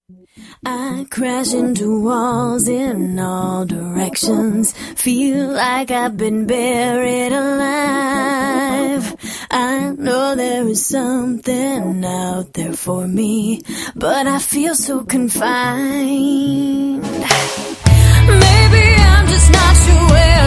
I crash into walls in all directions. Feel like I've been buried alive. I know there is something out there for me, but I feel so confined. Maybe I'm just not sure where